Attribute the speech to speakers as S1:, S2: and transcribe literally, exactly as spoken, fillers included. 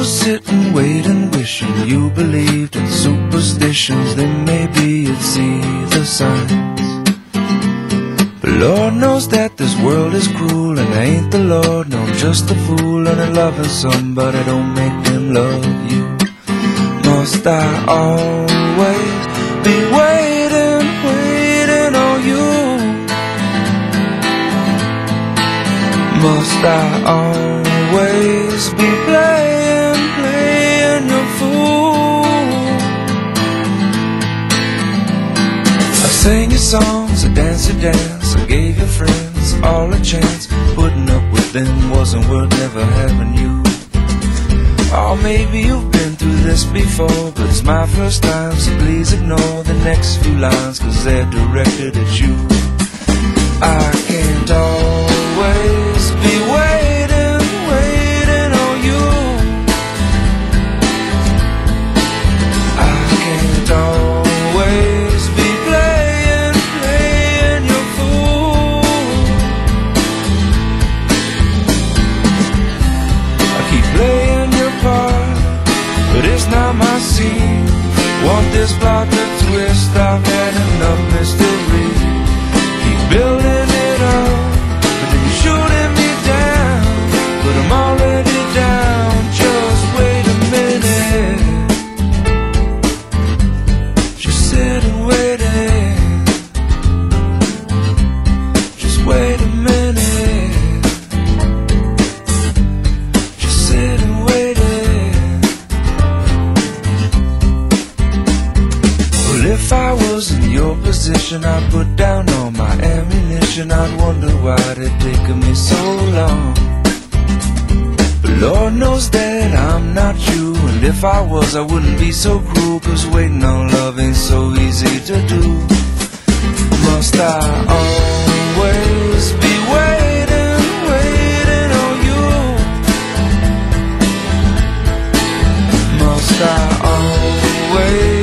S1: was sitting, waiting, wishing you believed in superstitions. Then maybe you'd see the signs. But Lord knows that this world is cruel, and I ain't the Lord, no, I'm just a fool. And I'm loving somebody don't make them love you. Must I always be waiting, waiting on you? Must I always be playing, playing your fool? I sang your songs, I danced your dance, I gave your friends all a chance. Putting up with them wasn't worth never having you. Oh, maybe you've been through this before, but it's my first time, so please ignore the next few lines, cause they're directed at you. I can't always be waiting, waiting on you. I can't always be playing, playing your fool. I keep playing your part, but it's not my scene. Want this plot to twist, I've had enough mystery. Keep building it up, but then you're shooting me down. But I'm already down, just wait a minute. Just sit and wait it. Just wait a minute. Just sit and wait it. Well, if I was in your position, I'd put down all my ammunition. I'd wonder why it taken me so long. But Lord knows that I'm not you, and if I was, I wouldn't be so cruel, cause waiting on love ain't so easy to do. Must I always be waiting, waiting on you? Must I always